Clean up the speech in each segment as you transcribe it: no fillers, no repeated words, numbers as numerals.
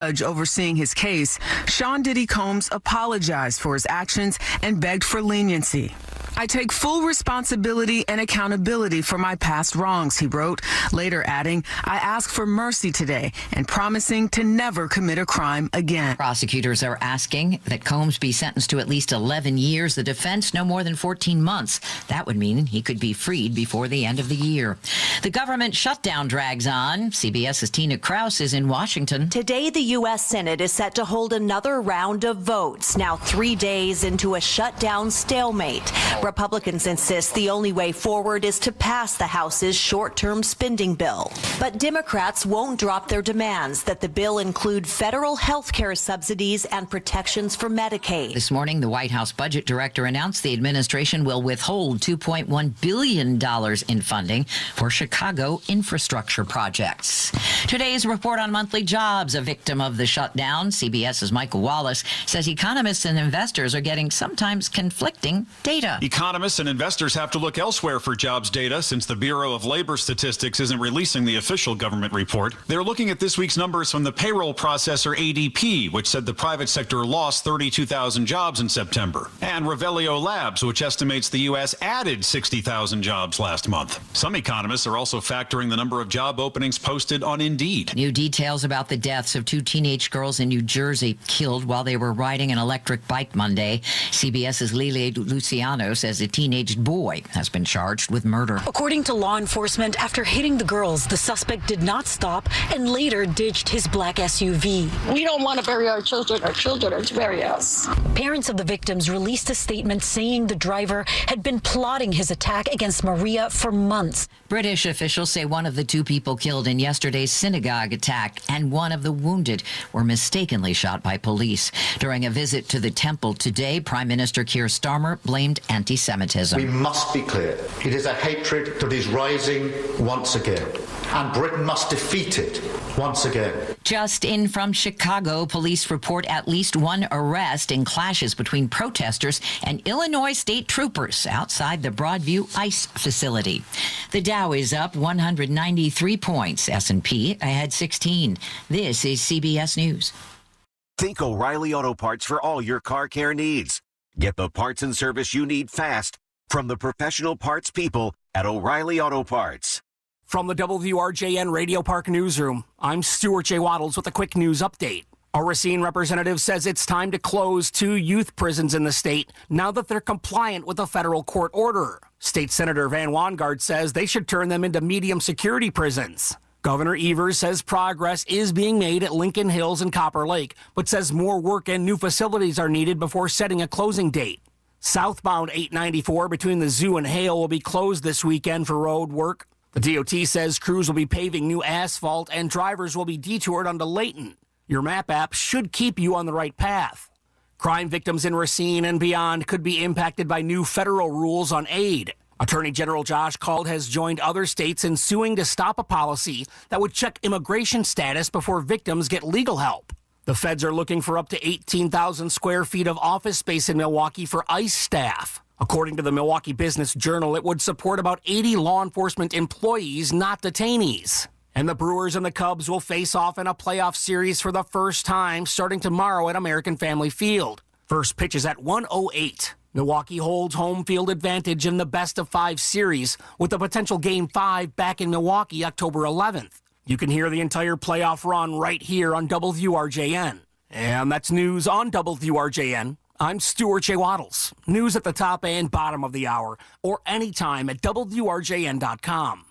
Judge overseeing his case, Sean Diddy Combs apologized for his actions and begged for leniency. I take full responsibility and accountability for my past wrongs, he wrote, later adding, I ask for mercy today and promising to never commit a crime again. Prosecutors are asking that Combs be sentenced to at least 11 years. The defense, no more than 14 months. That would mean he could be freed before the end of the year. The government shutdown drags on. CBS's Tina Krause is in Washington. Today, the U.S. Senate is set to hold another round of votes, now 3 days into a shutdown stalemate. Republicans insist the only way forward is to pass the House's short-term spending bill. But Democrats won't drop their demands that the bill include federal health care subsidies and protections for Medicaid. This morning, the White House budget director announced the administration will withhold $2.1 billion in funding for Chicago infrastructure projects. Today's report on monthly jobs, a victim of the shutdown. CBS's Michael Wallace says economists and investors are getting sometimes conflicting data. Economists and investors have to look elsewhere for jobs data since the Bureau of Labor Statistics isn't releasing the official government report. They're looking at this week's numbers from the payroll processor ADP, which said the private sector lost 32,000 jobs in September, and Revelio Labs, which estimates the U.S. added 60,000 jobs last month. Some economists are also factoring the number of job openings posted on Indeed. New details about the deaths of 2 teenage girls in New Jersey killed while they were riding an electric bike Monday. CBS's Lily Luciano says a teenage boy has been charged with murder. According to law enforcement, after hitting the girls, the suspect did not stop and later ditched his black SUV. We don't want to bury our children. Our children are to bury us. Parents of the victims released a statement saying the driver had been plotting his attack against Maria for months. British officials say one of the 2 people killed in yesterday's synagogue attack and one of the wounded were mistakenly shot by police. During a visit to the temple today, Prime Minister Keir Starmer blamed anti-Semitism. We must be clear. It is a hatred that is rising once again, and Britain must defeat it once again. Just in from Chicago, police report at least 1 arrest in clashes between protesters and Illinois state troopers outside the Broadview ICE facility. The Dow is up 193 points. S&P ahead 16. This is CBS News. Think O'Reilly Auto Parts for all your car care needs. Get the parts and service you need fast from the professional parts people at O'Reilly Auto Parts. From the WRJN Radio Park Newsroom, I'm Stuart J. Waddles with a quick news update. A Racine representative says it's time to close 2 youth prisons in the state now that they're compliant with a federal court order. State Senator Van Wanggaard says they should turn them into medium security prisons. Governor Evers says progress is being made at Lincoln Hills and Copper Lake, but says more work and new facilities are needed before setting a closing date. Southbound 894 between the Zoo and Hale will be closed this weekend for road work. The DOT says crews will be paving new asphalt and drivers will be detoured onto Layton. Your map app should keep you on the right path. Crime victims in Racine and beyond could be impacted by new federal rules on aid. Attorney General Josh Cald has joined other states in suing to stop a policy that would check immigration status before victims get legal help. The feds are looking for up to 18,000 square feet of office space in Milwaukee for ICE staff. According to the Milwaukee Business Journal, it would support about 80 law enforcement employees, not detainees. And the Brewers and the Cubs will face off in a playoff series for the first time starting tomorrow at American Family Field. First pitch is at 1:08. Milwaukee holds home field advantage in the best-of-5 series with a potential Game 5 back in Milwaukee October 11th. You can hear the entire playoff run right here on WRJN. And that's news on WRJN. I'm Stuart J. Waddles. News at the top and bottom of the hour, or anytime at WRJN.com.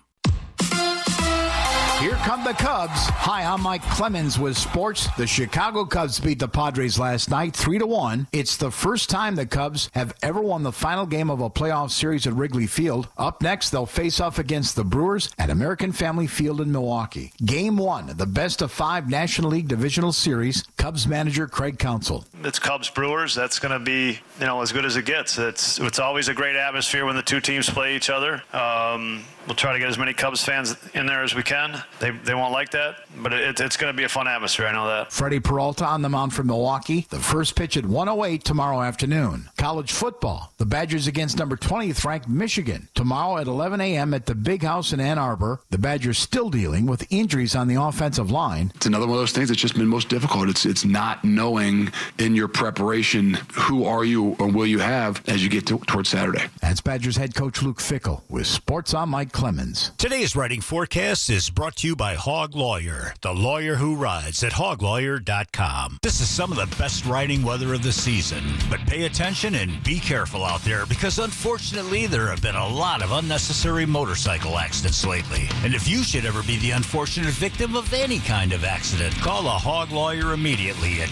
Here come the Cubs. Hi, I'm Mike Clemens with sports. The Chicago Cubs beat the Padres last night 3-1. It's the first time the Cubs have ever won the final game of a playoff series at Wrigley Field. Up next, they'll face off against the Brewers at American Family Field in Milwaukee. Game 1, the best-of-5 National League Divisional Series. Cubs manager Craig Counsell. It's Cubs-Brewers. That's going to be, as good as it gets. It's always a great atmosphere when the two teams play each other. We'll try to get as many Cubs fans in there as we can. They won't like that, but it's going to be a fun atmosphere. I know that. Freddie Peralta on the mound for Milwaukee. The first pitch at 1:08 tomorrow afternoon. College football. The Badgers against number 20th ranked Michigan. Tomorrow at 11 a.m. at the Big House in Ann Arbor. The Badgers still dealing with injuries on the offensive line. It's another one of those things that's just been most difficult. It's not knowing in your preparation who are you or will you have as you get towards Saturday. That's Badgers head coach Luke Fickell with Sports on Mike Clemens. Today's writing forecast is brought to you by Hog Lawyer, the lawyer who rides at hoglawyer.com. This is some of the best riding weather of the season, but pay attention and be careful out there because unfortunately there have been a lot of unnecessary motorcycle accidents lately. And if you should ever be the unfortunate victim of any kind of accident, call a Hog Lawyer immediately at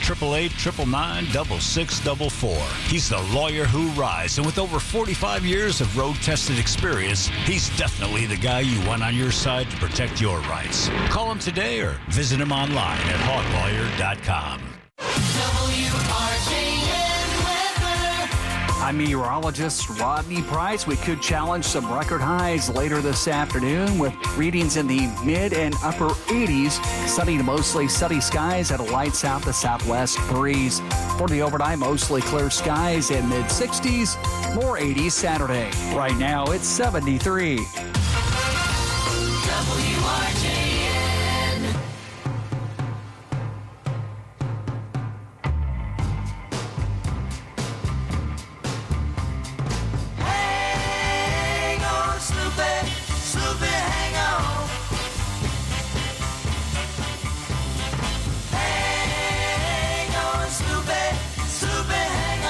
888-999-6644. He's the lawyer who rides, and with over 45 years of road-tested experience, he's definitely the guy you want on your side to protect your rights. Call him today or visit him online at hoglawyer.com. I'm meteorologist Rodney Price. We could challenge some record highs later this afternoon with readings in the mid and upper 80s. Sunny to mostly sunny skies at a light south to southwest breeze. For the overnight, mostly clear skies in mid 60s, more 80s Saturday. Right now, it's 73. WRJN. Hang on, Sloopy, Sloopy, hang on. Hang on, Sloopy, Sloopy, hang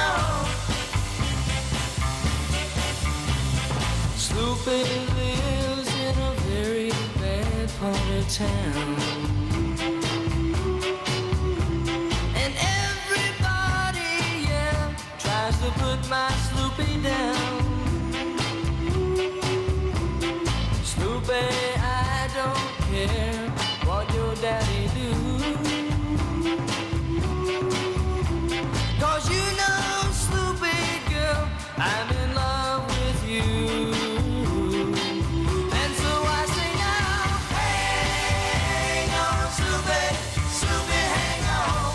on. Sloopy lives in a very bad part of town, and everybody, yeah, tries to put my Sloopy down. Sloopy, I don't care what your daddy do, 'cause you know, Sloopy girl, I'm in love with you. And so I say now, hang on, Sloopy, Sloopy, hang on.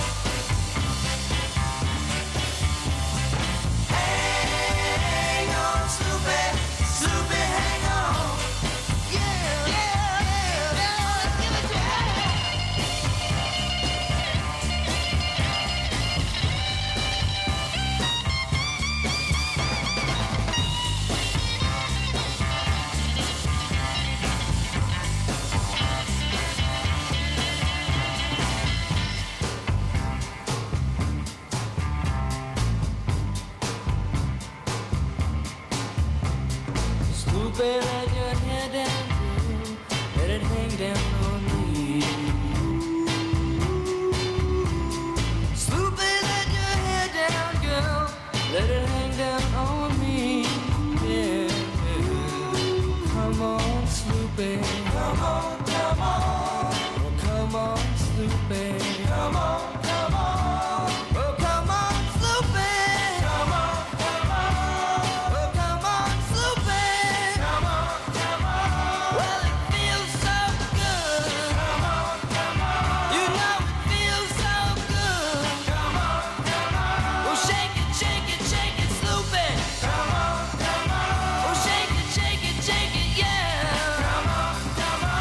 Hang on, Sloopy, Sloopy, hang on. Yeah, yeah, yeah, yeah, let's give it to you. Sloopy, let your hair down, girl. Let it hang down on me. Sloopy, let your hair down, girl. Let it hang down on me. Yeah. Come on, Sloopy. Come on, come on. Oh, come on, Sloopy. Come on, come on. Oh, come on, Sloopy. Come on, come on. Oh, come on, Sloopy. Come on, come on. Well, it feels so good. Come on, come on. You know it feels so good. Come on, come on. Oh, shake it, Sloopy. Come on, come on. Oh, shake it, yeah. Come on, come on.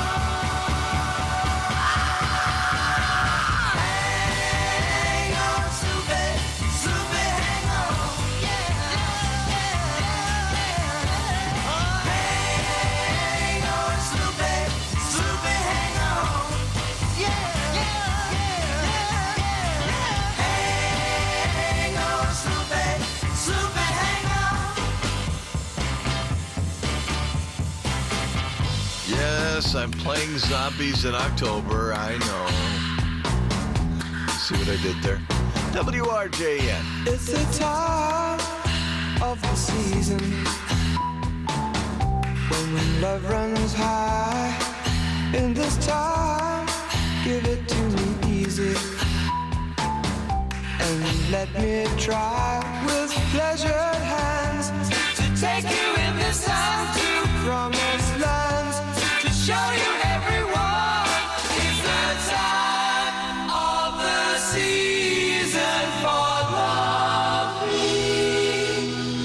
Hang on, Sloopy, Sloopy, hang on. Yeah, yeah, yeah. Oh, hang on, Sloopy, Sloopy, hang on. Yeah, yeah, yeah, yeah. Hang on, Sloopy, Sloopy, hang on. Yes, I'm playing zombies in October. I know. See what I did there? WRJN. It's the time of the season when love runs high. In this time, give it to me easy and let me try with pleasured hands to take you in this time to promise season for loving.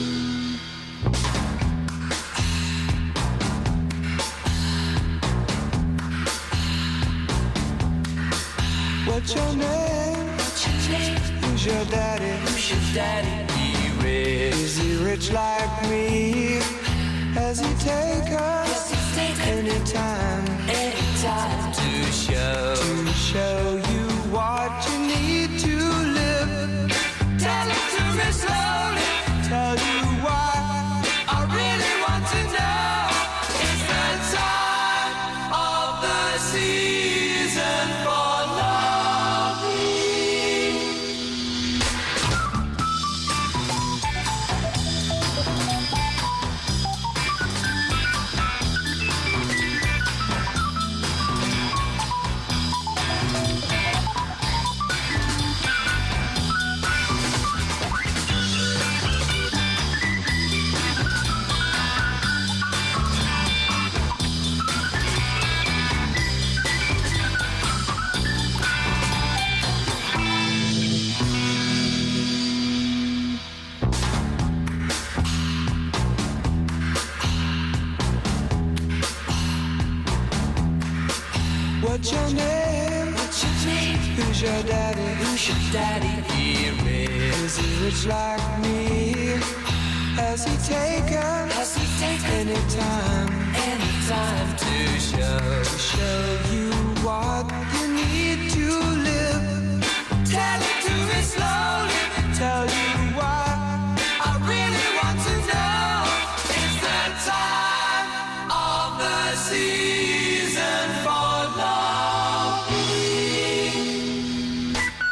What's your name? Who's your daddy? Who's your daddy? He rich. Is he rich like me? Has he take us anytime to show you what you need to live? Tell it to me slowly. Tell you why I really want to know. It's the time of the season for loving. What's your name? What's your name? Who's your daddy? Who's your daddy? He rich. Is he rich like me? Has he taken anytime to show you what you need to live? Tell it to me slowly. Tell you why I really want to know. It's the time of the season for loving.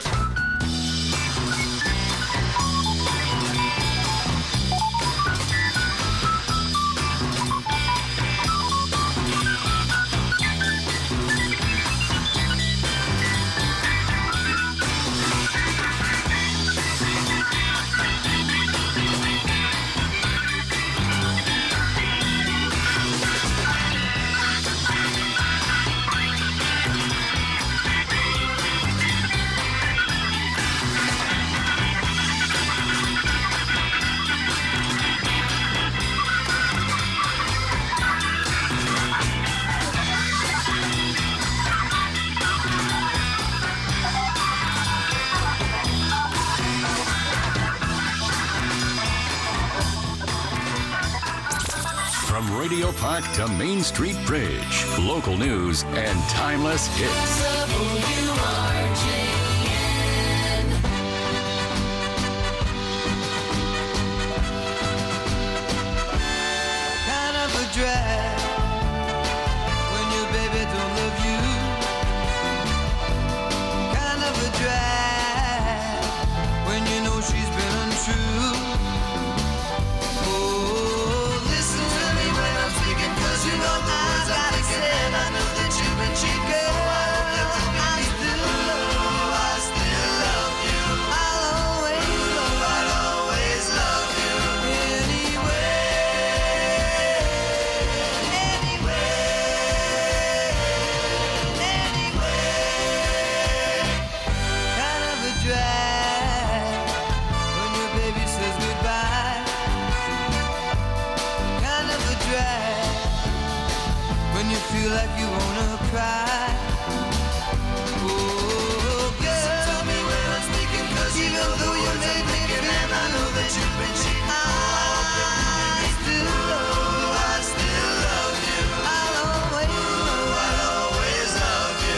From Radio Park to Main Street Bridge, local news and timeless hits. kind of a drag when your baby don't love you. Kind of a drag when you know she's been untrue. Oh, listen to me when I'm speaking, 'cause you know the words I'm thinking, and I know that you've been cheated. I still love you. I'll always love you. Kind of a drag when your baby says goodbye. Kind of a drag when you feel like you wanna cry. Oh, girl, tell me when I'm speaking, 'cause even though you made me and I know that you've been cheating. I still love you. I'll always love you.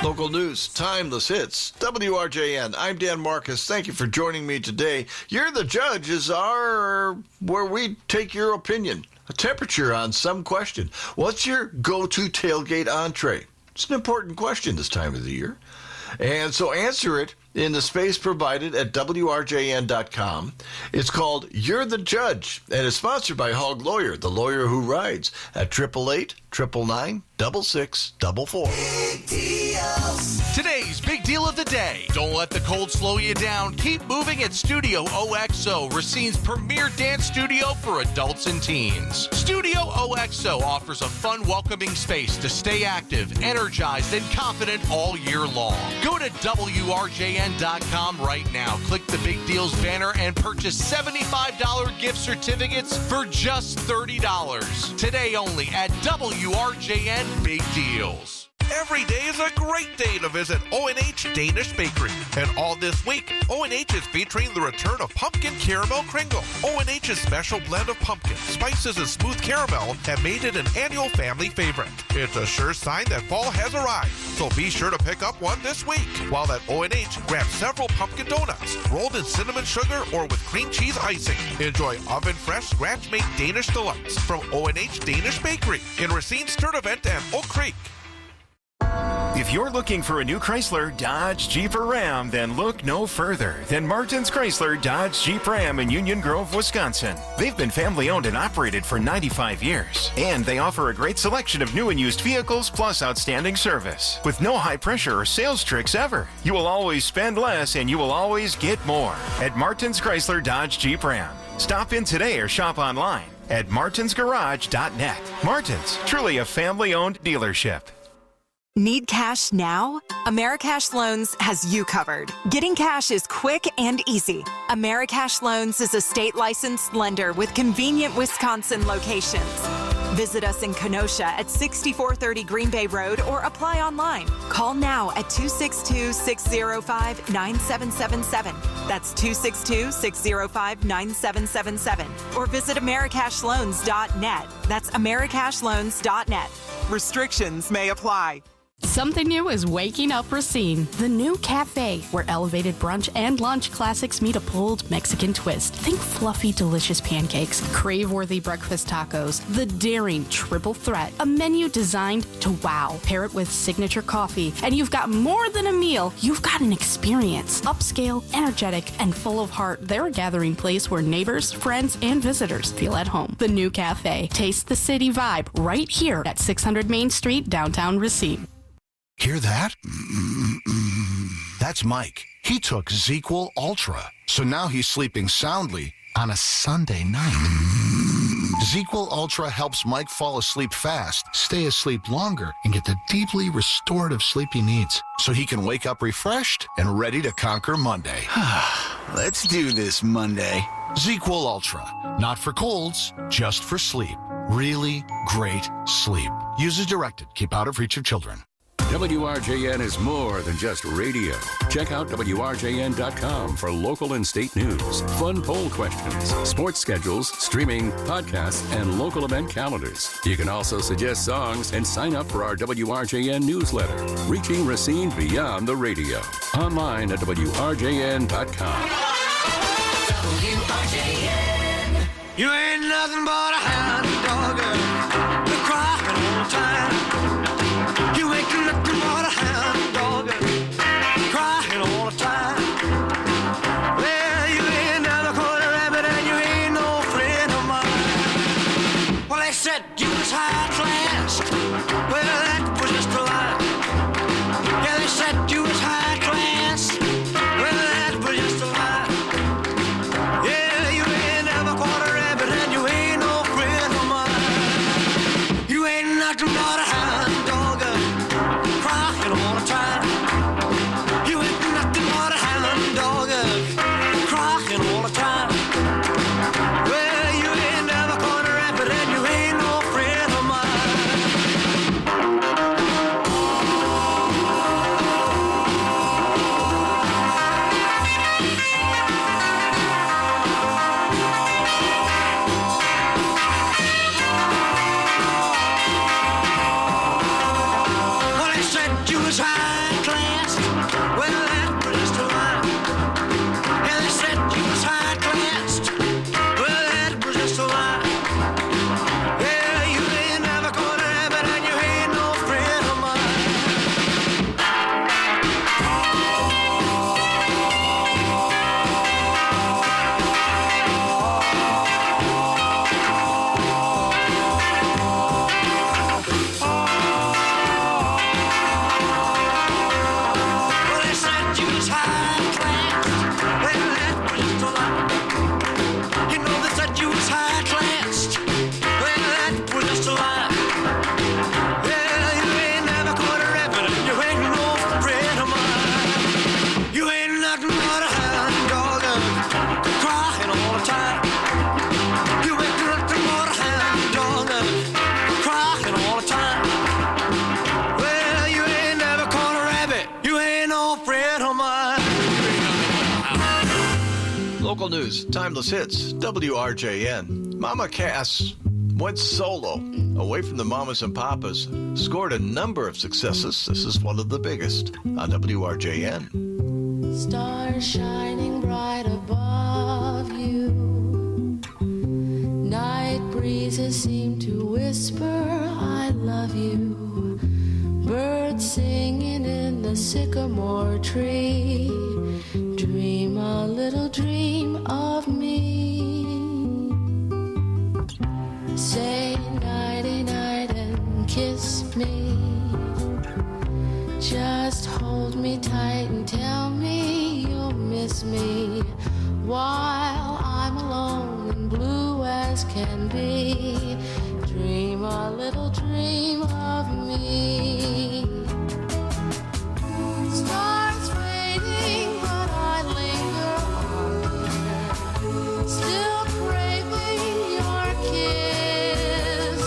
Local news, timeless hits, WRJN. I'm Dan Marcus. Thank you for joining me today. You're the Judge is where we take your opinion, a temperature on some question. What's your go-to tailgate entree? It's an important question this time of the year. And so answer it in the space provided at WRJN.com. It's called You're the Judge, and it's sponsored by Hog Lawyer, the lawyer who rides, at 888-999-6644. Today's big deal of the day. Don't let the cold slow you down. Keep moving at Studio OXO, Racine's premier dance studio for adults and teens. Studio OXO offers a fun, welcoming space to stay active, energized, and confident all year long. Go to WRJN.com right now. Click the Big Deals banner and purchase $75 gift certificates for just $30. Today only at WRJN Big Deals. Every day is a great day to visit O&H Danish Bakery. And all this week, O&H is featuring the return of Pumpkin Caramel Kringle. O&H's special blend of pumpkin, spices, and smooth caramel have made it an annual family favorite. It's a sure sign that fall has arrived, so be sure to pick up one this week. While at O&H, grab several pumpkin donuts, rolled in cinnamon sugar or with cream cheese icing. Enjoy oven-fresh, scratch-made Danish delights from O&H Danish Bakery in Racine, Sturtevant, and Oak Creek. If you're looking for a new Chrysler, Dodge, Jeep, or Ram, then look no further than Martin's Chrysler, Dodge, Jeep, Ram in Union Grove, Wisconsin. They've been family owned and operated for 95 years. And they offer a great selection of new and used vehicles plus outstanding service. With no high pressure or sales tricks ever. You will always spend less and you will always get more at Martin's Chrysler, Dodge, Jeep, Ram. Stop in today or shop online at martinsgarage.net. Martin's, truly a family owned dealership. Need cash now? Americash Loans has you covered. Getting cash is quick and easy. Americash Loans is a state-licensed lender with convenient Wisconsin locations. Visit us in Kenosha at 6430 Green Bay Road or apply online. Call now at 262-605-9777. That's 262-605-9777. Or visit americashloans.net. That's americashloans.net. Restrictions may apply. Something new is waking up Racine, the new cafe, where elevated brunch and lunch classics meet a bold Mexican twist. Think fluffy, delicious pancakes, crave-worthy breakfast tacos, the daring triple threat, a menu designed to wow. Pair it with signature coffee, and you've got more than a meal. You've got an experience. Upscale, energetic, and full of heart, they're a gathering place where neighbors, friends, and visitors feel at home. The new cafe. Taste the city vibe right here at 600 Main Street, downtown Racine. Hear that? That's Mike. He took ZzzQuil Ultra, so now he's sleeping soundly on a Sunday night. ZzzQuil Ultra helps Mike fall asleep fast, stay asleep longer, and get the deeply restorative sleep he needs, so he can wake up refreshed and ready to conquer Monday. Let's do this Monday. ZzzQuil Ultra. Not for colds, just for sleep. Really great sleep. Use as directed. Keep out of reach of children. WRJN is more than just radio. Check out WRJN.com for local and state news, fun poll questions, sports schedules, streaming, podcasts, and local event calendars. You can also suggest songs and sign up for our WRJN newsletter, reaching Racine beyond the radio. Online at WRJN.com. WRJN. You ain't nothing but a hound dog, girl. You're crying all the time. You ain't nothing but a hound dog, crying all the time. Well, you ain't never caught a rabbit and you ain't no friend of mine. Well, they said you was high class. Well, that was just a lie. Yeah, they said you was high class. Well, that was just a lie. Yeah, you ain't never caught a rabbit and you ain't no friend. Local news, timeless hits, WRJN. Mama Cass went solo, away from the mamas and papas, scored a number of successes. This is one of the biggest on WRJN. Stars shining bright above you. Night breezes seem to whisper, I love you. Birds singing in the sycamore tree. Dream a little dream of me. Say nighty-night and kiss me. Just hold me tight and tell me you'll miss me while I'm alone and blue as can be. Dream a little dream of me. Stars fading, but I linger on, dear. Still craving your kiss.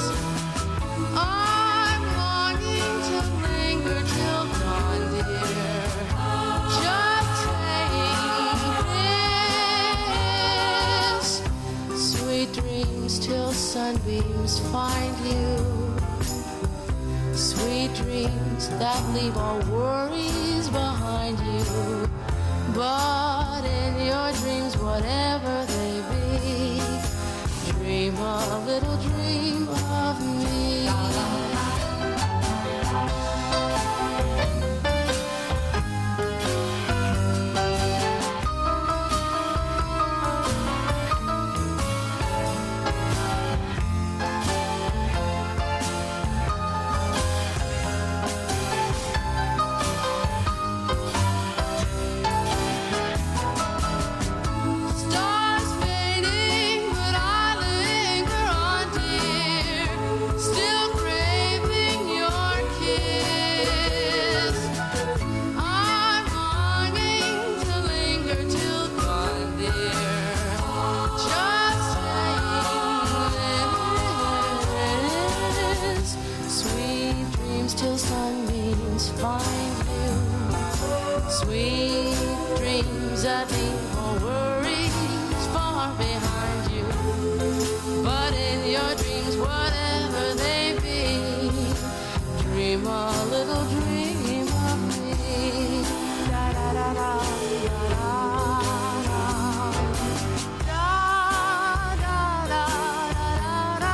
I'm longing to linger till dawn, dear. Just saying this. Sweet dreams till sunbeams find you. Sweet dreams that leave all worries behind you. But in your dreams, whatever they be, dream a little dream of me. Stars fading, but I linger on, dear. Still craving your kiss. I'm longing to linger till dawn, dear. Just saying this. Sweet dreams till sunbeams find you. Sweet dreams that leave all worries far behind you. But in your dreams, whatever they be, dream a little dream of me. Da da da da da da da da da da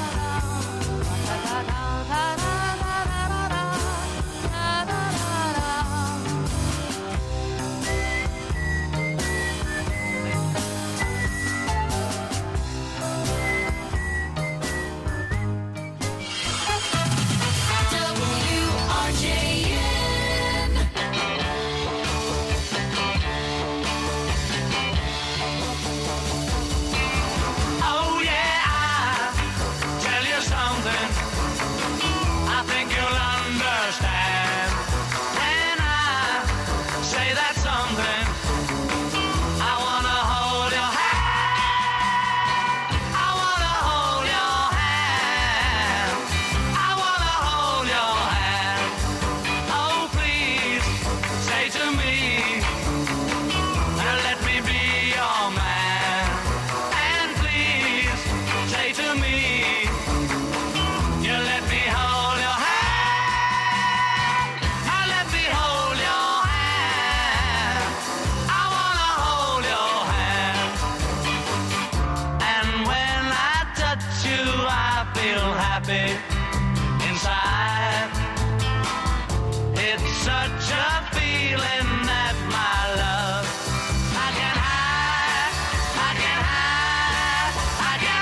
Oh yeah, I'll tell you something. I think you'll understand when I say that something. I wanna hold your hand. I wanna hold your hand. I wanna hold your hand. Oh please, say to me, now let me be your man. And please, say to me, you let me hold your hand. Now let me hold your hand. I wanna hold your hand. And when I touch you, I feel happy inside. It's such a feeling that my love I can hide, I can hide, I can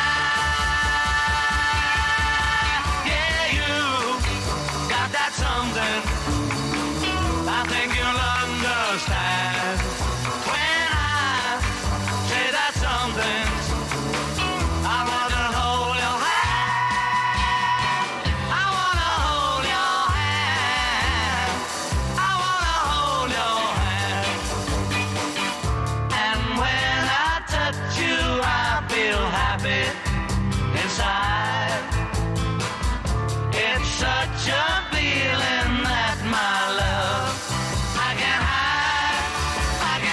hide. Yeah, you got that something. I think you'll understand when I say that something. I wanna hold your hand. I wanna hold your hand. I wanna hold your hand. And when I touch you, I feel happy inside. It's such a feeling that my love I can hide, I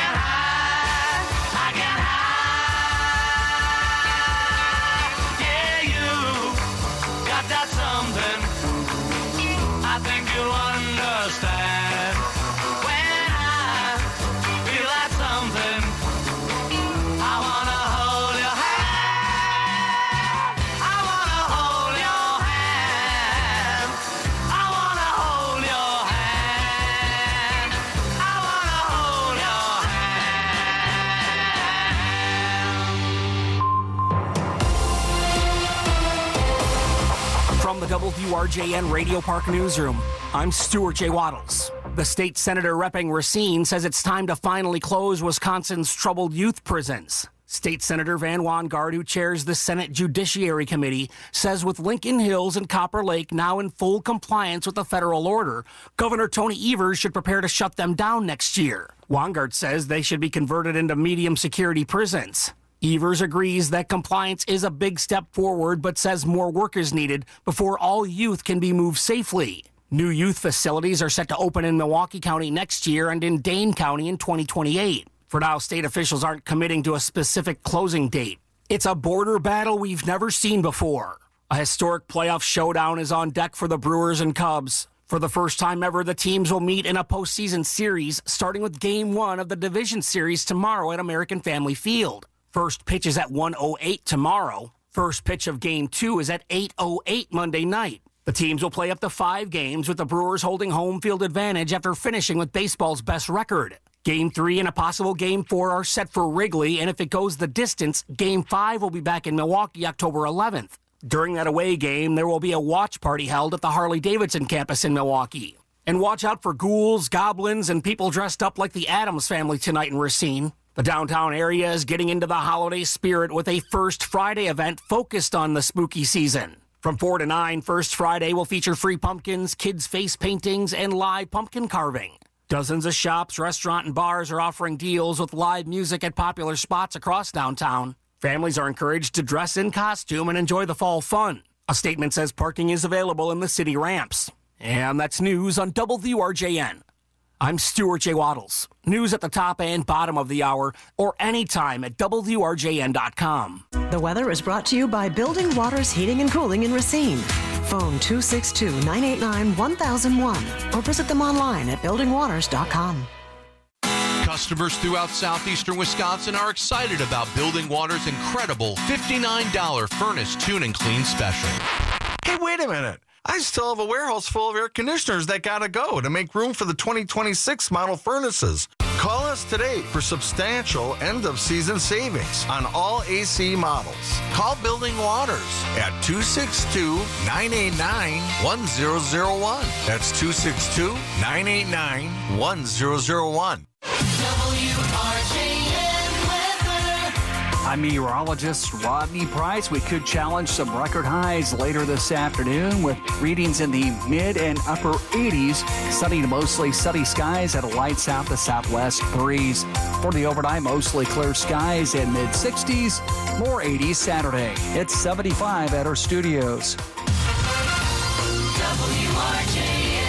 WRJN Radio Park Newsroom. I'm Stuart J. Waddles. The state senator repping Racine says it's time to finally close Wisconsin's troubled youth prisons. State Senator Van Wangard, who chairs the Senate Judiciary Committee, says with Lincoln Hills and Copper Lake now in full compliance with the federal order, Governor Tony Evers should prepare to shut them down next year. Wangard says they should be converted into medium security prisons. Evers agrees that compliance is a big step forward, but says more work is needed before all youth can be moved safely. New youth facilities are set to open in Milwaukee County next year and in Dane County in 2028. For now, state officials aren't committing to a specific closing date. It's a border battle we've never seen before. A historic playoff showdown is on deck for the Brewers and Cubs. For the first time ever, the teams will meet in a postseason series, starting with Game 1 of the Division Series tomorrow at American Family Field. First pitch is at 1:08 tomorrow. First pitch of Game 2 is at 8:08 Monday night. The teams will play up to 5 games, with the Brewers holding home field advantage after finishing with baseball's best record. Game 3 and a possible Game 4 are set for Wrigley, and if it goes the distance, Game 5 will be back in Milwaukee October 11th. During that away game, there will be a watch party held at the Harley-Davidson campus in Milwaukee. And watch out for ghouls, goblins, and people dressed up like the Addams Family tonight in Racine. The downtown area is getting into the holiday spirit with a First Friday event focused on the spooky season. From 4 to 9, First Friday will feature free pumpkins, kids' face paintings, and live pumpkin carving. Dozens of shops, restaurants, and bars are offering deals with live music at popular spots across downtown. Families are encouraged to dress in costume and enjoy the fall fun. A statement says parking is available in the city ramps. And that's news on WRJN. I'm Stuart J. Waddles. News at the top and bottom of the hour, or anytime at WRJN.com. The weather is brought to you by Building Waters Heating and Cooling in Racine. Phone 262-989-1001 or visit them online at buildingwaters.com. Customers throughout southeastern Wisconsin are excited about Building Water's incredible $59 furnace tune and clean special. Hey, wait a minute. I still have a warehouse full of air conditioners that gotta go to make room for the 2026 model furnaces. Call us today for substantial end-of-season savings on all AC models. Call Building Waters at 262-989-1001. That's 262-989-1001. I'm meteorologist Rodney Price. We could challenge some record highs later this afternoon with readings in the mid and upper 80s. Sunny to mostly sunny skies at a light south to southwest breeze. For the overnight, mostly clear skies and mid 60s. More 80s Saturday. It's 75 at our studios. WRJN.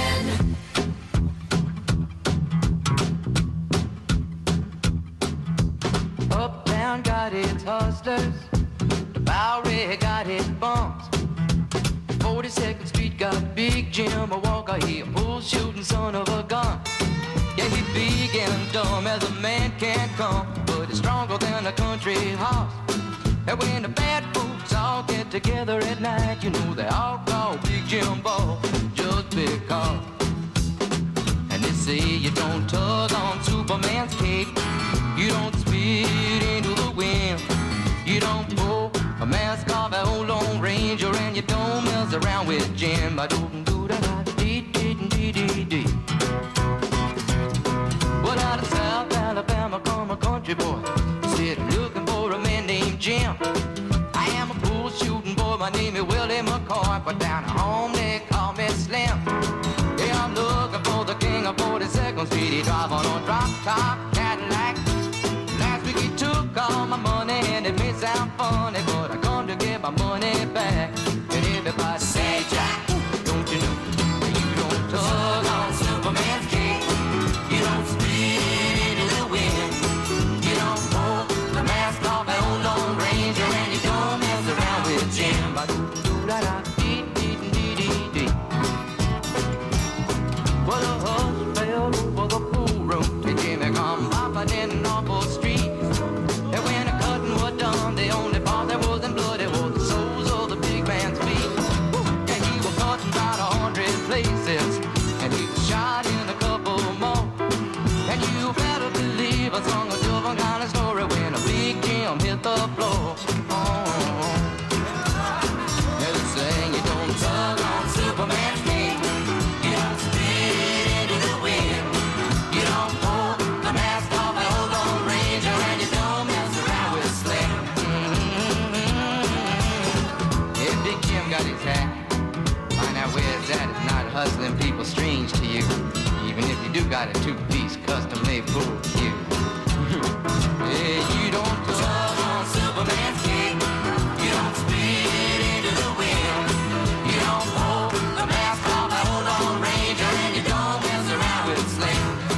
Uptown got its hustlers, the Bowery got its bumps. 42nd Street got Big Jim, a Walker, he a bull shooting son of a gun. Yeah, he big and dumb as a man can come, but he's stronger than a country horse. And when the bad folks all get together at night, you know they all call Big Jim Ball just because. And they say you don't tug on Superman's cape, you don't spit into the wind, you don't pull a mask off an old Lone Ranger, and you don't mess around with Jim. Well, out of South Alabama come a country boy, said I'm looking for a man named Jim. I am a bull shooting boy, my name is Willie McCoy, but down at home they call me Slim. Yeah, I'm looking for the king of 42nd Street, he drive on a drop-top Cadillac. Last week he took all my money and it may sound funny, but I come to get my money back. And everybody say, Jack, don't you know you don't tug on Superman's cape, you don't spit into the wind, you don't pull the mask off an old Lone Ranger, and you don't mess around with Jim. Well, the hush fell over the pool room, and Jimmy come popping in an awful street. And when the cutting was done, the only part that wasn't bloody was the soles of the big man's change to you, even if you do got a two-piece custom-made pool cue. Yeah, you don't tug on Superman's cape. You don't spit into the wind. You don't pull the mask off a hold on Ranger, and you don't mess around with Slick.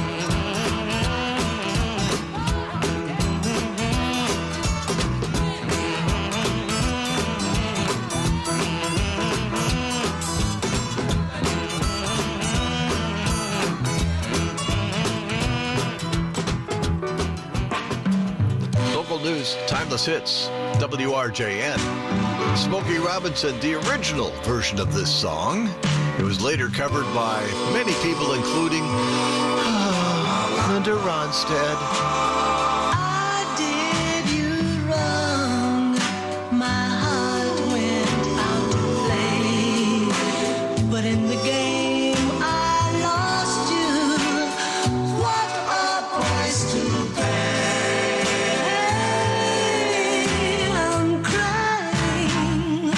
Local news, timeless hits, WRJN. Smokey Robinson, the original version of this song. It was later covered by many people, including Linda Ronstadt. I did you wrong. My heart went out to play, but in the game I lost you. What a price to pay. I'm crying.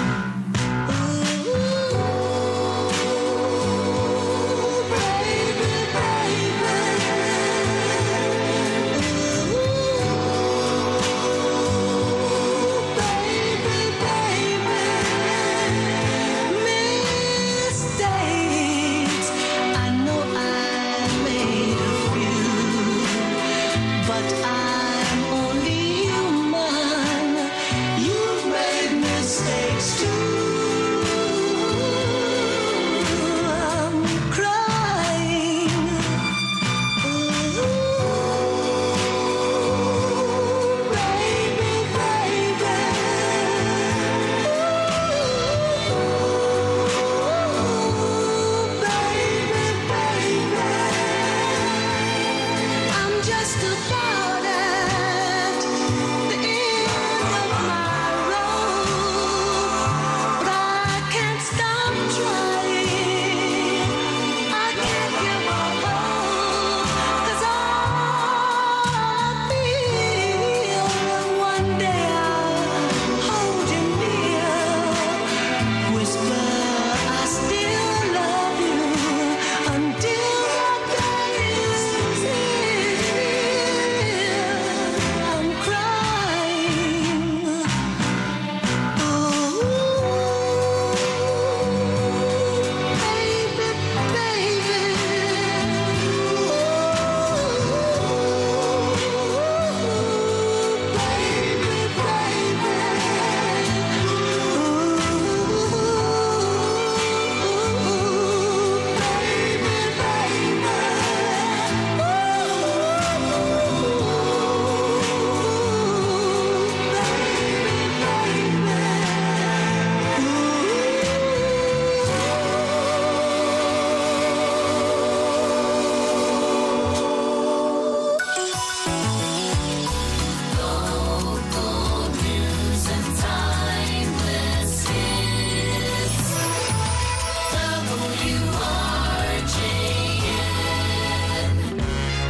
Mistakes, I know I made a few, but I'm only human. You've made mistakes too. I'm crying. I'm just about at the end of my road, but I can't stop trying. I can't give up hope, 'cause I feel one day I'll hold you near, whisper I still love you until that day is here. I'm crying. Local news and timeless hits. WRJN.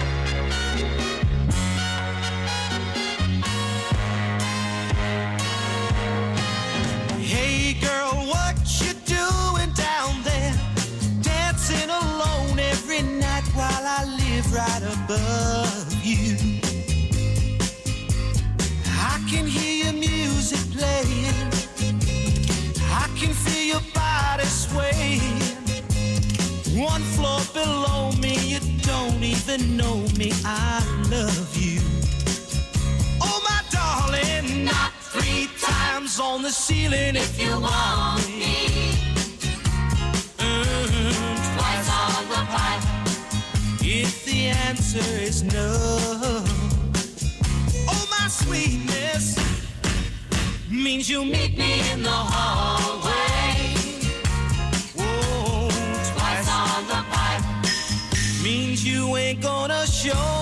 Hey girl, what you doing down there? Dancing alone every night while I live right above you. I can hear your music playing. I can feel your body swaying. One floor below me, you don't even know me. I love you. Oh my darling, not 3 times on the ceiling if you want me. Twice on the pipe if the answer is no. Oh my sweetness means you'll meet me in the hallway. Whoa, twice on the pipe means you ain't gonna show.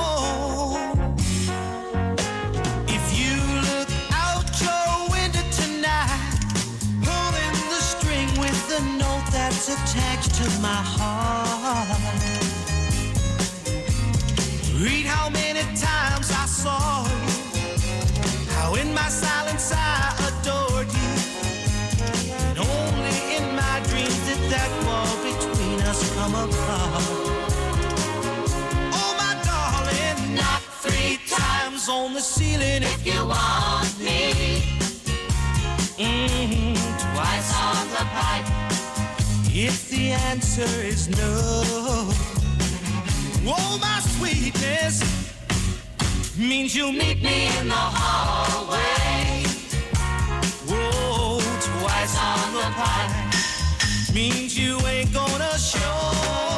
If you look out your window tonight, pulling the string with the note that's attached to my heart. Read how many times I saw you, how in my silence I adored you, and only in my dreams did that wall between us come time apart. Oh, my darling, knock 3 times on the ceiling if you want me. Twice on the pipe if the answer is no. Oh, my sweetness means you'll meet me in the hallway. Whoa, twice on the pipe means you ain't gonna show.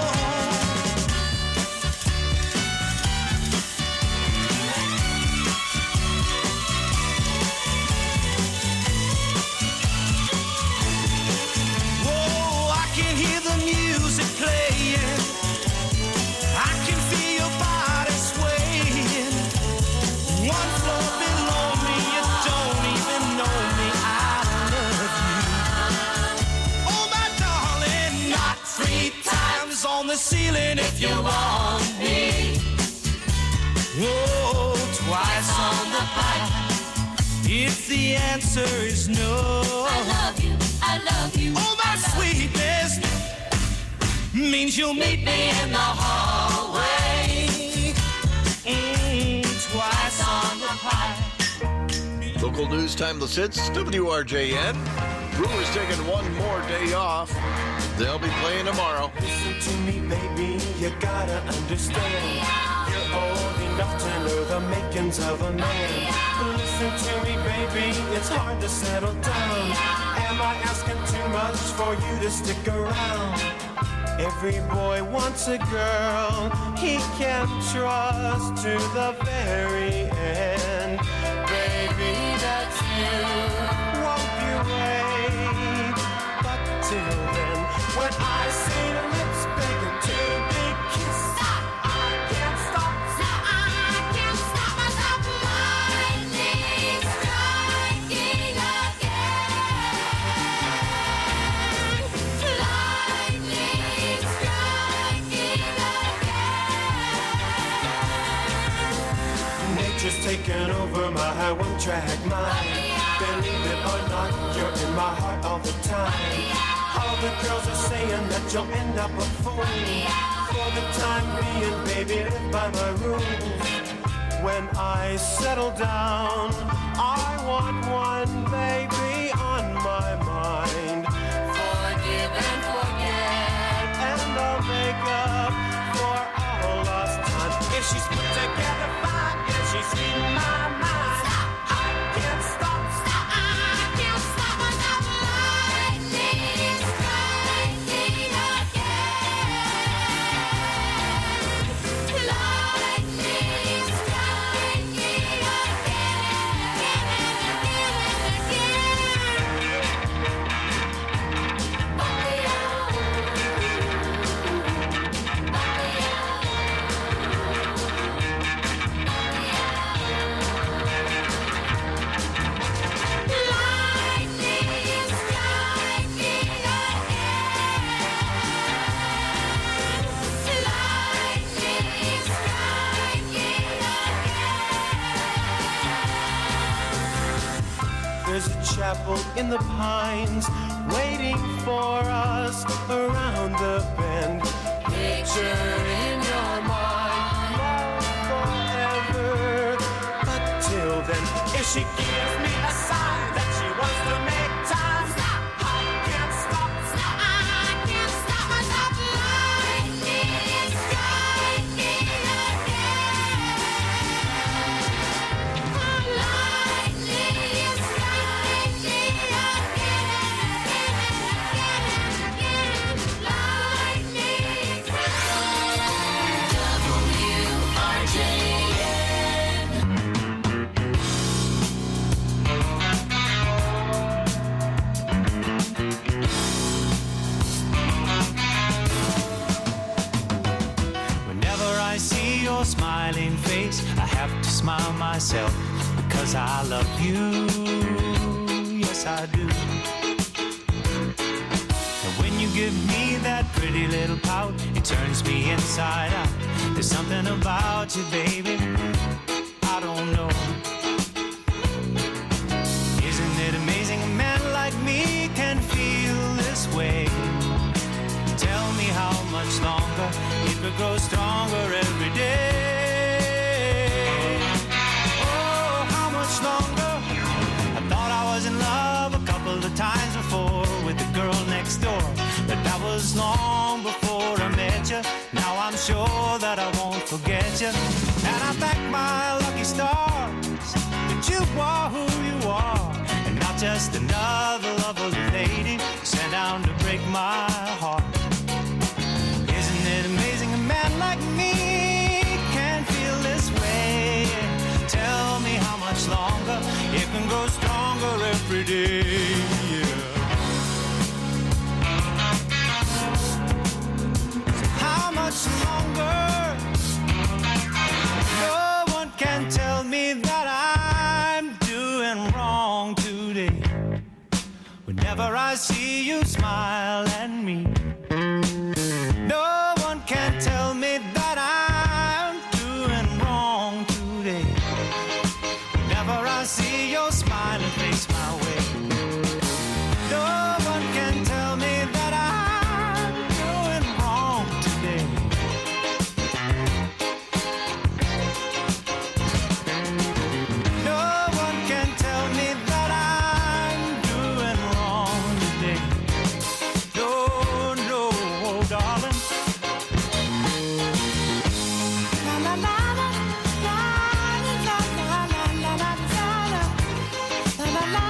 Whoa, I can hear the music playing. I can feel your body swaying. One floor below me, you don't even know me. I love you. Oh, my darling, knock 3 times on the ceiling if you want me. Oh, twice on the pipe if the answer is no. I love you, I love you. Oh, my sweetness means you'll meet me in the hallway. Twice on the pipe. Local news, timeless hits, WRJN. Brewers taking one more day off. They'll be playing tomorrow. Listen to me, baby, you gotta understand. You're old enough to know the makings of a man. Listen to me, baby, it's hard to settle down. Am I asking too much for you to stick around? Every boy wants a girl he can trust to the very end. Baby, that's you. Won't you wait? But till then, when I see your lips begging to be kissed, I can't stop. I can't stop myself. Lightning striking again. Lightning striking again. Nature's taken over my one-track mind. Believe it or not, you're in my heart all the time. All the girls are saying that you'll end up a fool. For the time being, baby, live by my rules. When I settle down, I want one baby on my mind. Forgive and forget, and I'll make up for all lost time. If she's put together fine, if she's in my mind, I can't stop. I can't stop myself. Lightning striking again. Lightning striking There's a chapel in the pines waiting for us around the bend. Picture in your mind, love forever. But till then, if she gives me a sign that she wants to make time, I can't stop. I can't stop myself. Lightning striking again. Lightning striking your smiling face, I have to smile myself because I love you. Yes, I do. And when you give me that pretty little pout, it turns me inside out. There's something about you, baby, I don't know. Isn't it amazing a man like me can feel this way? Tell me how much longer it could grow stronger every day. Oh, how much longer? I thought I was in love a couple of times before with the girl next door, but that was long before I met you. Now I'm sure that I won't forget you, and I thank my lucky stars that you are who you are, and not just another lovely lady sent down to break my heart. Isn't it amazing a man like me can feel this way? Tell me how much longer it can grow stronger every day. So how much longer? No one can tell me that I'm doing wrong today. Whenever I see you smile at me, no one can tell me that I'm doing wrong today. Whenever I see your smiling face my way, no one can tell me that I'm doing wrong today. No one can tell me that I'm doing wrong today. No, no, darling. La la la la la la la la la la la la la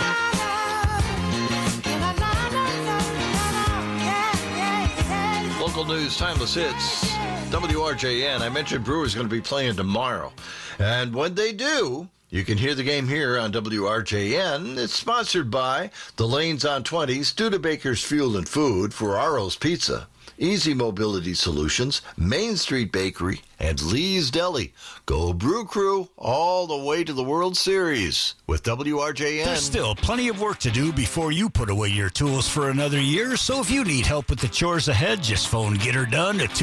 Local news, timeless hits, WRJN. I mentioned Brewers going to be playing tomorrow. And when they do, you can hear the game here on WRJN. It's sponsored by the Lanes on 20, Studebaker's Fuel and Food, Ferraro's Pizza, Easy Mobility Solutions, Main Street Bakery, and Lee's Deli. Go Brew Crew all the way to the World Series with WRJN. There's still plenty of work to do before you put away your tools for another year, so if you need help with the chores ahead, just phone Get Her Done at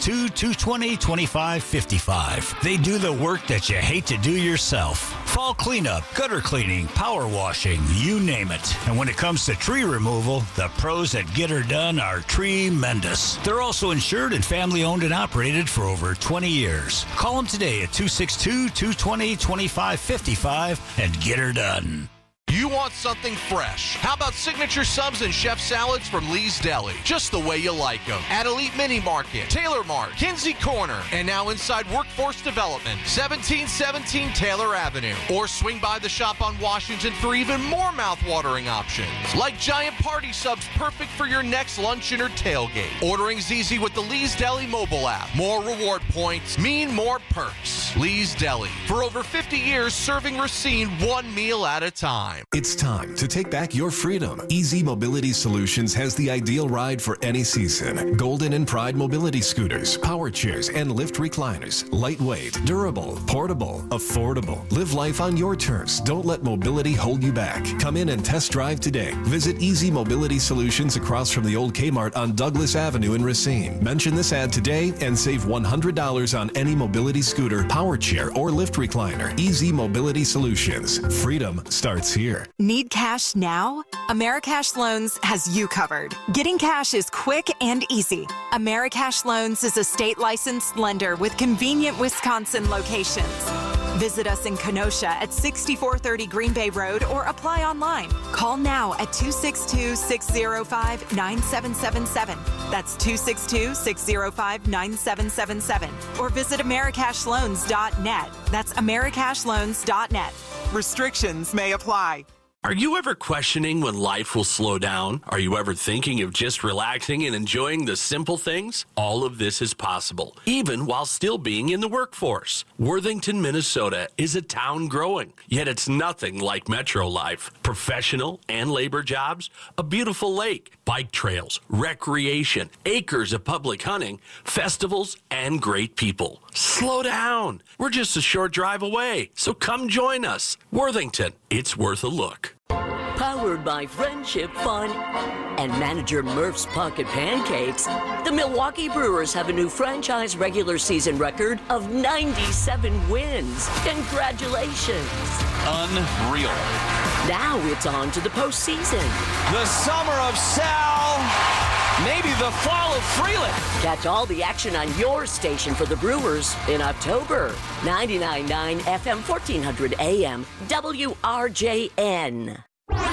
262-220-2555. They do the work that you hate to do yourself. Fall cleanup, gutter cleaning, power washing, you name it. And when it comes to tree removal, the pros at Get Her Done are tremendous. They're also insured and family owned and operated for over 20 years. Call them today at 262-220-2555 and get her done. You want something fresh? How about signature subs and chef salads from Lee's Deli? Just the way you like them. At Elite Mini Market, Taylor Mart, Kinsey Corner, and now inside Workforce Development, 1717 Taylor Avenue. Or swing by the shop on Washington for even more mouth-watering options, like giant party subs perfect for your next luncheon or tailgate. Ordering's easy with the Lee's Deli mobile app. More reward points mean more perks. Lee's Deli, for over 50 years serving Racine one meal at a time. It's time to take back your freedom. Easy Mobility Solutions has the ideal ride for any season. Golden and Pride mobility scooters, power chairs, and lift recliners. Lightweight, durable, portable, affordable. Live life on your terms. Don't let mobility hold you back. Come in and test drive today. Visit Easy Mobility Solutions across from the old Kmart on Douglas Avenue in Racine. Mention this ad today and save $100 on any mobility scooter, power chair, or lift recliner. Easy Mobility Solutions. Freedom starts here. Need cash now? Americash Loans has you covered. Getting cash is quick and easy. Americash Loans is a state licensed lender with convenient Wisconsin locations. Visit us in Kenosha at 6430 Green Bay Road or apply online. Call now at 262-605-9777. That's 262-605-9777. Or visit americashloans.net. That's americashloans.net. Restrictions may apply. Are you ever questioning when life will slow down? Are you ever thinking of just relaxing and enjoying the simple things? All of this is possible, even while still being in the workforce. Worthington, Minnesota is a town growing, yet it's nothing like metro life. Professional and labor jobs, a beautiful lake, bike trails, recreation, acres of public hunting, festivals, and great people. Slow down. We're just a short drive away, so come join us. Worthington, it's worth a look. Powered by Friendship Fun and manager Murph's Pocket Pancakes, the Milwaukee Brewers have a new franchise regular season record of 97 wins. Congratulations. Unreal. Now it's on to the postseason. The summer of Sal Maybe the fall of Freeland. Catch all the action on your station for the Brewers in October. 99.9 FM 1400 AM WRJN.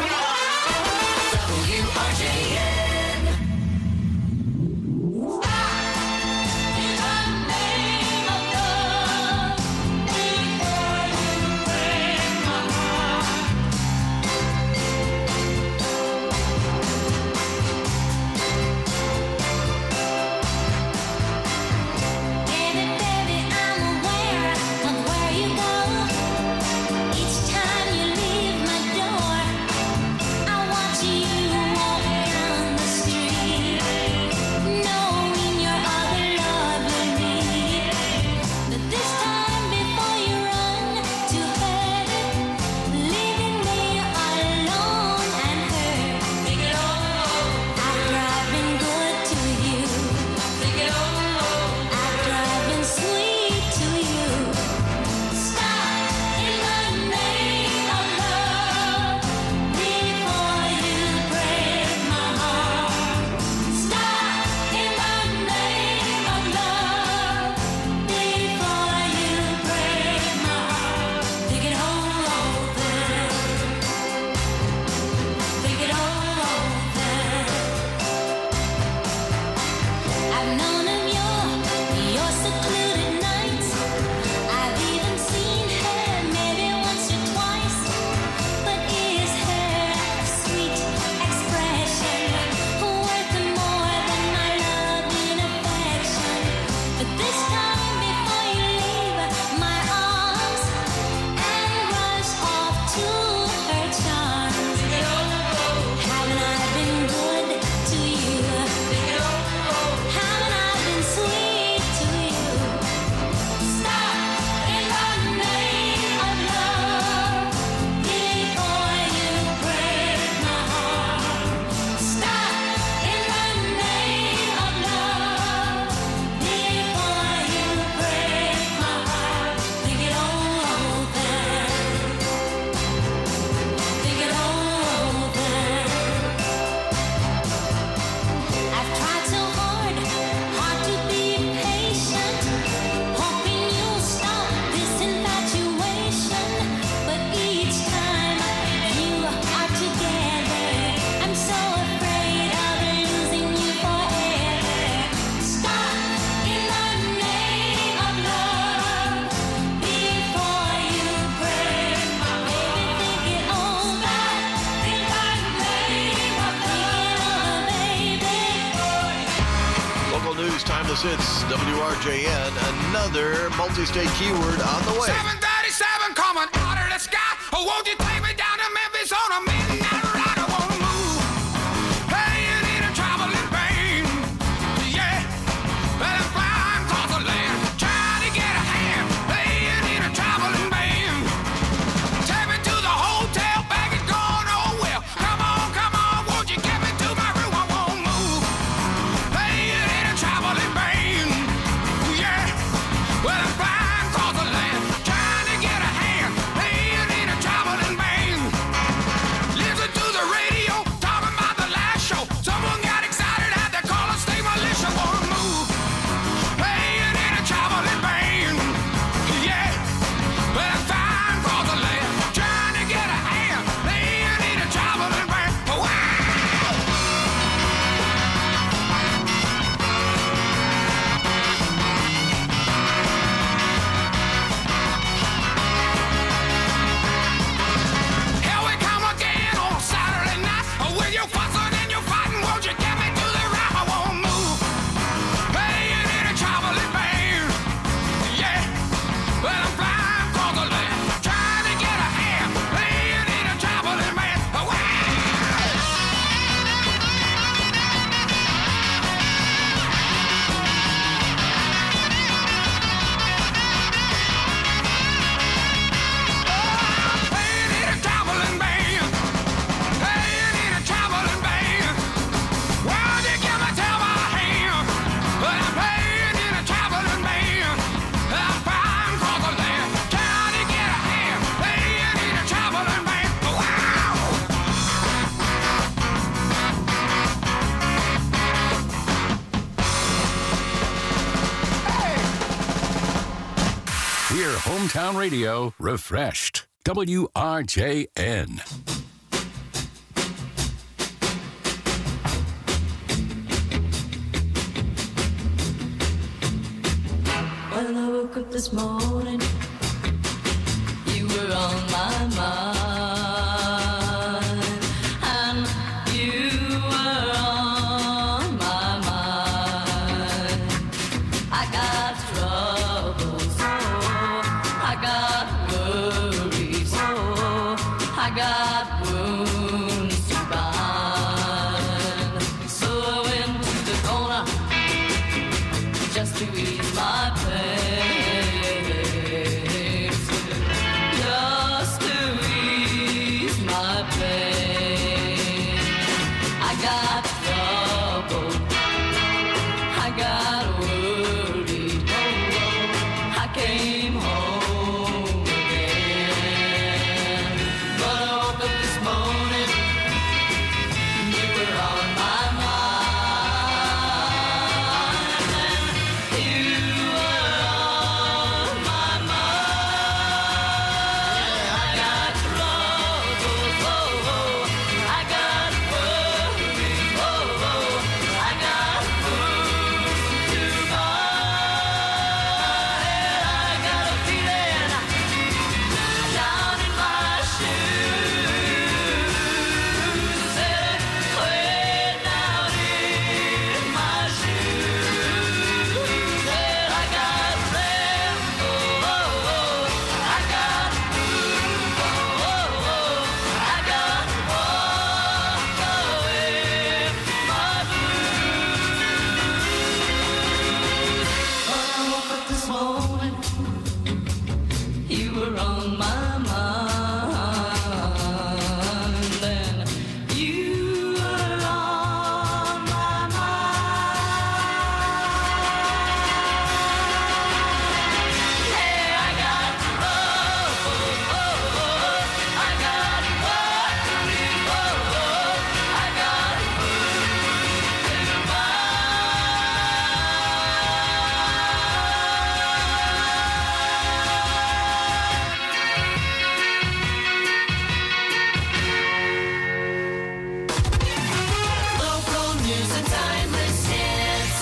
It's WRJN, another multi-state keyword on the way. 737 coming out of the sky. Oh, won't you take me down to Memphis on a midnight ride? I wanna move. Hey, you need a traveling pain. Yeah, but I'm flying across the land, trying to get a hand. Hey, you need a traveling band. Take me to the hotel, bag is gone. Oh well, come on, won't you get me to my room? I won't move. Hey, you need a traveling band. Well, I'm flying across the land, trying to get a hand. Hey, you need a traveling band. Hear hometown radio refreshed. WRJN. When I woke up this morning, you were on my mind, and you were on my mind. I got troubles, I got worries, I got wounds to bind. So I went to the corner just to ease my pain, just to ease my pain. I got trouble, I got worried, I came home again. But I woke up this morning, you were on my mind, and you were on my mind. I got troubles, I got worries, I got food to buy. I got a feeling down in my shoes, said way down in my shoes, said I got tremble, I got move, I got walk away my blues. When I woke up this morning, you were on my mind, and you were on my mind. Hey, I got trouble, I got worries, I got food to Local news and timeless hits.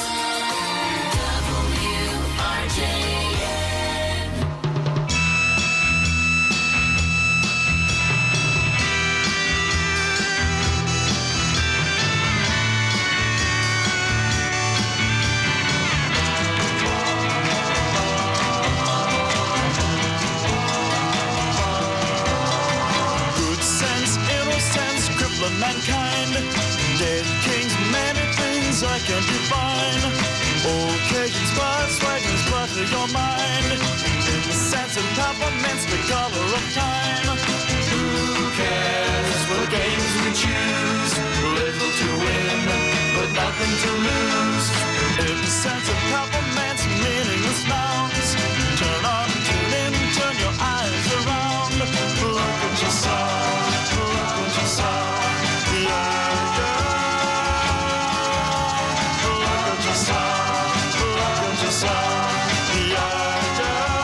WRJN. Good sense, innocence, crippling mankind. Dead kings, many things I can't define. Occasions, buzz, wagons, butter your mind. Innocence and compliments, the color of time. Who cares what games we choose? Little to win, but nothing to lose. Innocence and compliments, meaningless nouns. Turn on, tune in, turn your eyes around. Look what you saw, look what you saw. Yeah, yeah. Look what you saw, look what you saw. Yeah,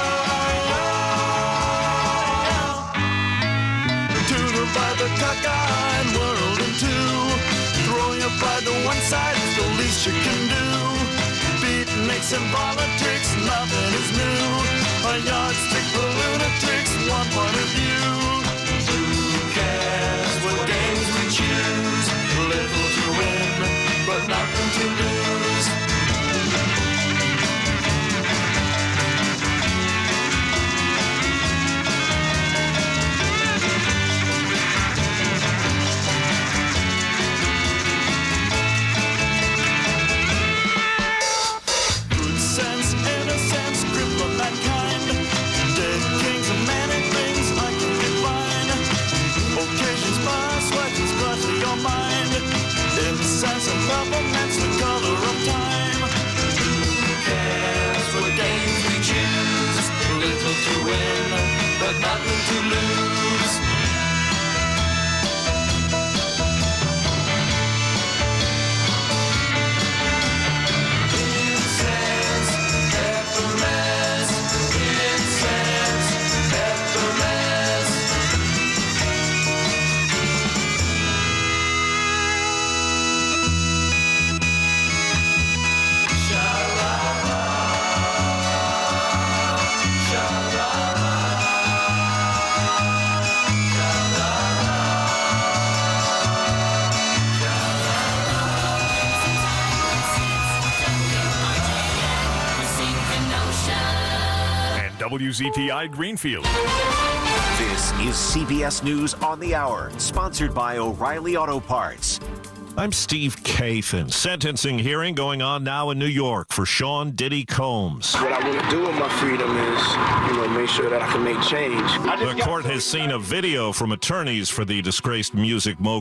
yeah. To divide the cockeyed world in two. Throw your pride to one side is the least you can do. Beatniks and politics, nothing is new. A yardstick for lunatics, one point of view. Who cares what games we choose? Little to win, but nothing to lose. Good sense, innocence, cripple mankind. WZTI Greenfield. This is CBS News on the Hour, sponsored by O'Reilly Auto Parts. I'm Steve Kathan. Sentencing hearing going on now in New York for Sean Diddy Combs. What I want to do with my freedom is, make sure that I can make change. The court has seen a video from attorneys for the disgraced music mogul